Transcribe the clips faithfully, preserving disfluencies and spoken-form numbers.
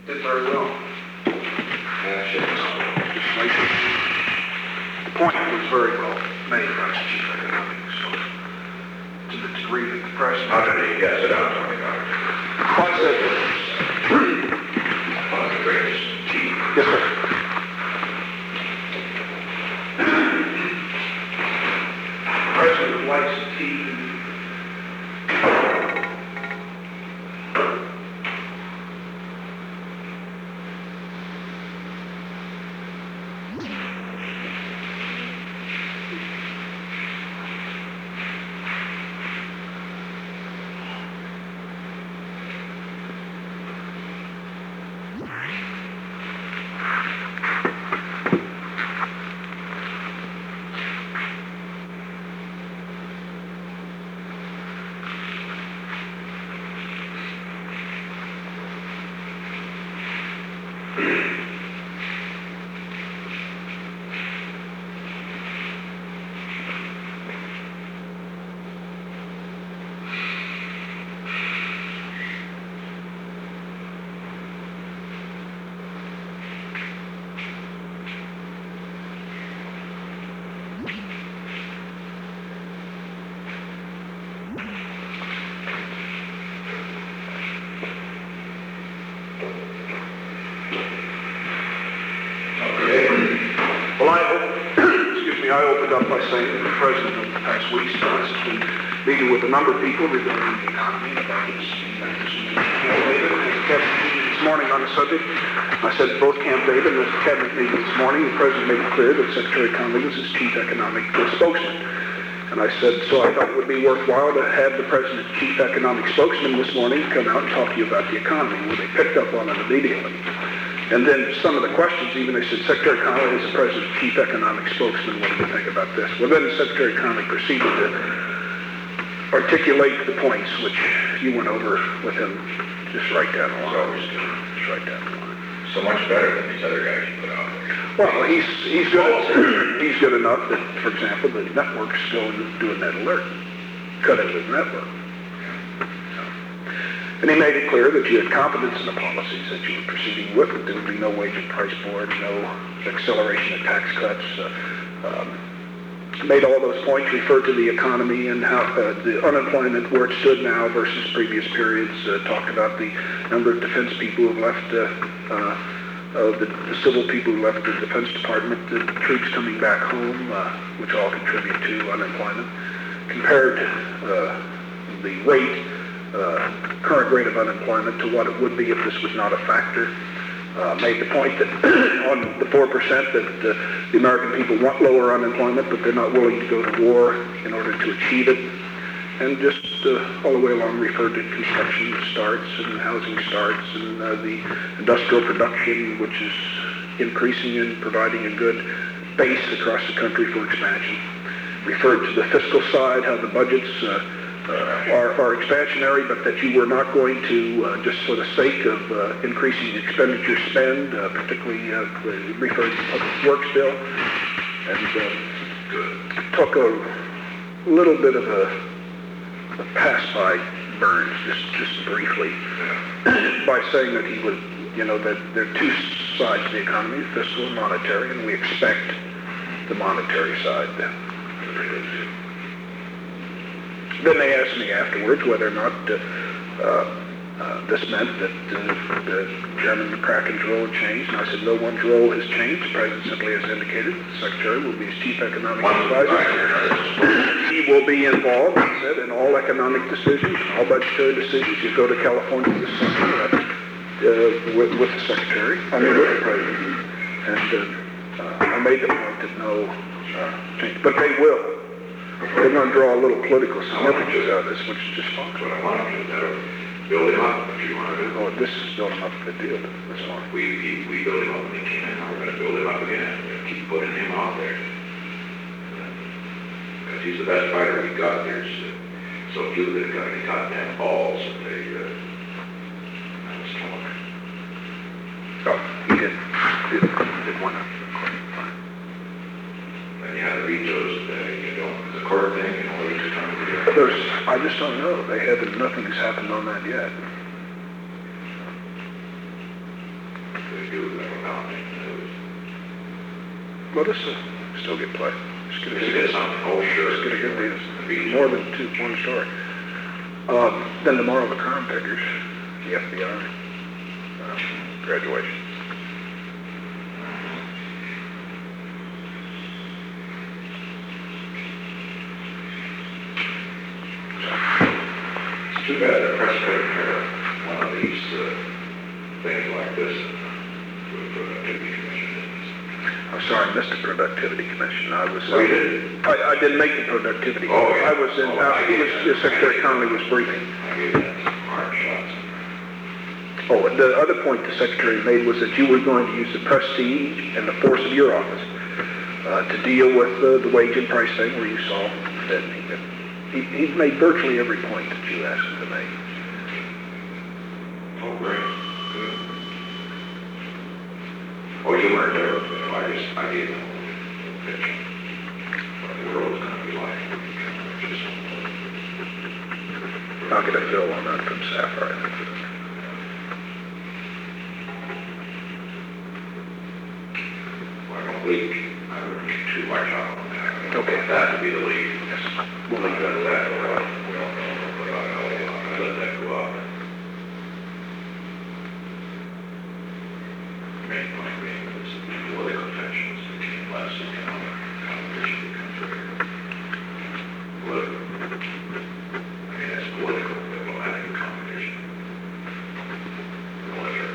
Did very well. Yeah, shit. Just like it. The point was very well made by the chief economics. So, to the degree that the press... How did he guess it out, twenty dollars? I said, One of the greatest chief. yes, sir. The president likes tea. Well, I hope, excuse me, I opened up by saying that the president over the past weeks has been meeting with a number of people regarding the economy and about this Camp David and the cabinet meeting this morning on the subject. I said both Camp David and the cabinet meeting this morning, the president made it clear that Secretary Connolly was his chief economic spokesman. And I said, so I thought it would be worthwhile to have the president's chief economic spokesman this morning come out and talk to you about the economy. Well, they picked up on it immediately. And then some of the questions, even they said, Secretary Connolly is the president's chief economic spokesman. What do you think about this? Well, then Secretary Connolly proceeded to articulate the points which you went over with him just right down the line. Just right down the line. So much better than these other guys you put out there. Well, he's he's good. He's good enough that, for example, the networks go and do a net alert, cut into the network. And he made it clear that you had confidence in the policies that you were proceeding with, that there would be no wage and price board, no acceleration of tax cuts. Uh, um, made all those points, referred to the economy and how uh, the unemployment, where it stood now versus previous periods, uh, talked about the number of defense people who have left, uh, uh, uh, the, the civil people who left the Defense Department, the troops coming back home, uh, which all contribute to unemployment, compared uh, the rate Uh, current rate of unemployment to what it would be if this was not a factor. Uh, made the point that on the four percent that uh, the American people want lower unemployment, but they're not willing to go to war in order to achieve it. And just uh, all the way along referred to construction starts and housing starts and uh, the industrial production, which is increasing and providing a good base across the country for expansion. Referred to the fiscal side, how the budgets uh, Uh, are, are expansionary, but that you were not going to, uh, just for the sake of uh, increasing expenditure spend, uh, particularly uh, referring to the public works bill, and uh, took a little bit of a, a pass by Burns, just, just briefly, by saying that he would, you know, that there are two sides to the economy, fiscal and monetary, and we expect the monetary side then. Then they asked me afterwards whether or not uh, uh, uh, this meant that uh, the Chairman McCracken's role had changed, and I said no one's role has changed. The President simply has indicated the Secretary will be his chief economic advisor. He will be involved, he said, in all economic decisions, all budgetary decisions. You go to California this summer uh, uh, with, with the Secretary, I mean with the President, and uh, uh, I made the point that no uh, change, but they will. They're going to draw a little political significance out of this, which is just fine. That's what I want to do. That'll build him up if you want to do. Oh, this is building up a good deal. That's fine. We, we, we build him up when he came in. Now we're going to build him up again. We're going to keep putting him out there. Because he's the best fighter we got. There's uh, so few that have got any goddamn balls that they, uh, that was talk. Oh, he did. Did, did one up. And you had to read those, uh, you know, the court thing, you know, what he's trying to do. There's, I just don't know. They haven't, nothing has happened on that yet. they do that without making news. Well, this will still get play. Just get a Just good, get something, oh, sure. just get a good deal. Be- More than two, one story. Um, then tomorrow, the Crown Pickers, the F B I, uh, graduation. It's too bad the press couldn't hear one of these, uh, things like this with productivity commission. I'm sorry, I missed the Productivity Commission. I was, uh, Oh, you did? I, I didn't make the Productivity. Oh, yeah. I was in, Oh, uh, I he was, get the that. Secretary Connolly was briefing. I gave that some hard shots. Oh, and the other point the Secretary made was that you were going to use the prestige and the force of your office uh, to deal with uh, the wage and price thing where you saw that he, he, he made virtually every point that you asked him to make. Oh, great. Good. Oh, you weren't there. I just, I gave them a little picture. What the world is going to be like. Just, I'll get a fill on that from Sapphire. I don't leak. I don't get too much out on that. Okay. That would be the lead. Yes, we'll leave Let that. that go up. We don't know, but I, I, I let that go up. Main point being that it's the political tensions that came less economic competition becomes greater. Political. I mean, that's political, diplomatic competition. Military.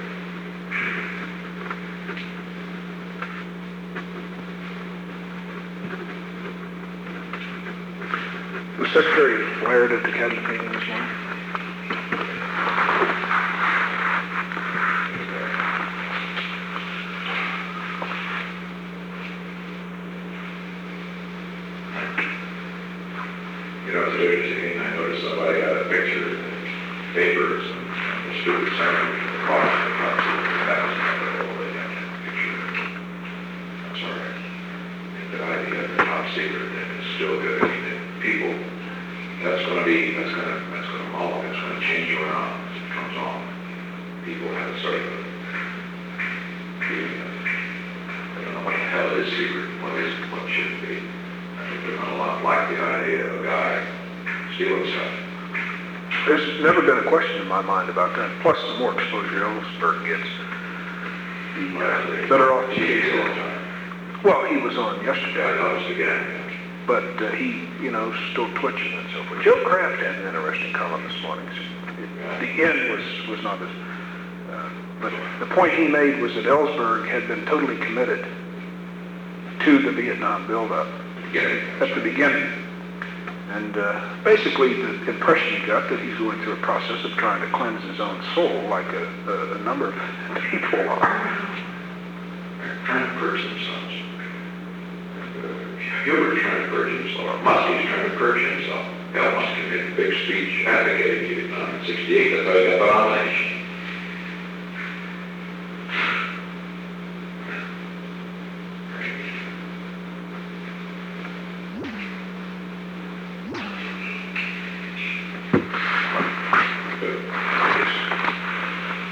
Was Secretary Laird at the cabinet meeting this morning? You know, it's interesting, I noticed somebody had a picture in the papers and the student center across the country. That was another old lady, I can't picture. I'm sorry. The idea of the top secret thing is still good. I mean, people, that's gonna be, that's gonna, that's gonna mull, that's gonna change around as it comes on. People have sort of a feeling of, I don't know what the hell is secret, what is, what should be. I think they're gonna lot like the idea of a guy stealing stuff. There's never been a question in my mind about that. Plus, the more exposure Ellsberg gets, the uh, better off he Cheese all the is. time. Well, he was on Yeah, I yesterday, noticed again. but uh, he, you know, still twitching and so forth. Joe Kraft had an interesting column this morning. The end was, was not as, uh, but the point he made was that Ellsberg had been totally committed to the Vietnam buildup Getting at the beginning. And uh, basically the impression he got that he's going through a process of trying to cleanse his own soul like a, a, a number of people are. trying to purge themselves. Huber's trying to purge himself. Muskie's trying to purge himself. Hell, Muskie made a big speech advocating Vietnam in sixty-eight. That's how he got the nomination.